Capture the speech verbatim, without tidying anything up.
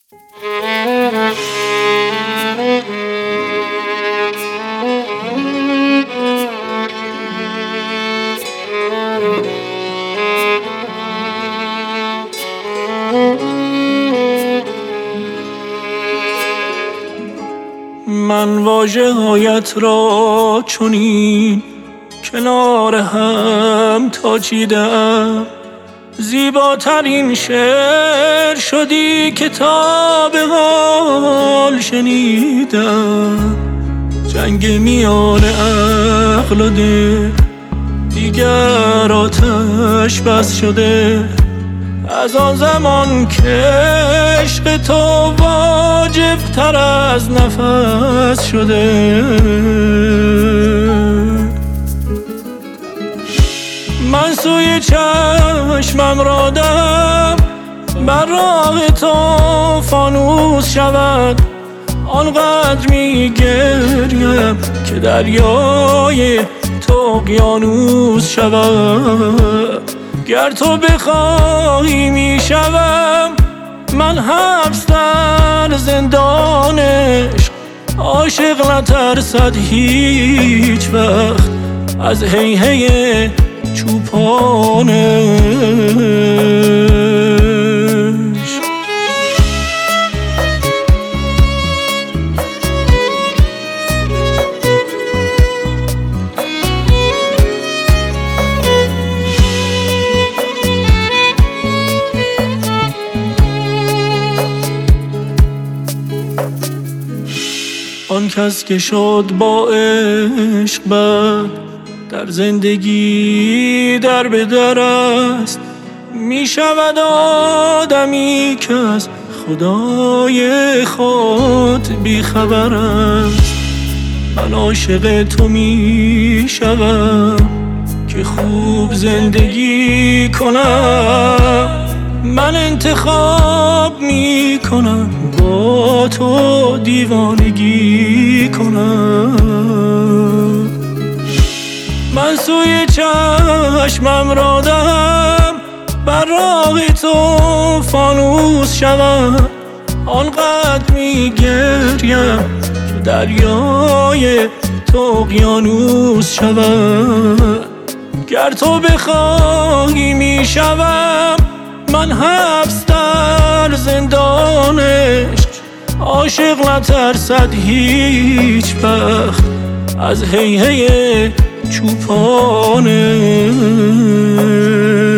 من واژه هایت را چنین کنار هم تا چیدم، زیباترین شعر شدی که تا به حال شنیدم. جنگ میان عقل و دل دیگر آتش بس شده، از آن زمان که عشق تو واجب تر از نفس شده. من سوی چشمم را دهم بر راه تو فانوس شود، آنقدر می گریم که دریای تو اقیانوس شود. گر تو بخواهی می شوم من حبس در زندان عشق، عاشق نترسد هیچ وقت از هیهی چوپانش. آن کس که شد با عشق بد در زندگی در به در است، می شود آدمی که از خدای خود بی خبر است. من عاشق تو می شوم که خوب زندگی کنم، من انتخاب می کنم با تو دیوانگی کنم. من سوی چشمم را دهم بر راه تو فانوس شود، آنقدر می گریم که دریای تو اقیانوس شود. گر تو بخواهی می شوم من حبس در زندان عشق، عاشق نترسد هیچ وقت از هیهی چوپانش.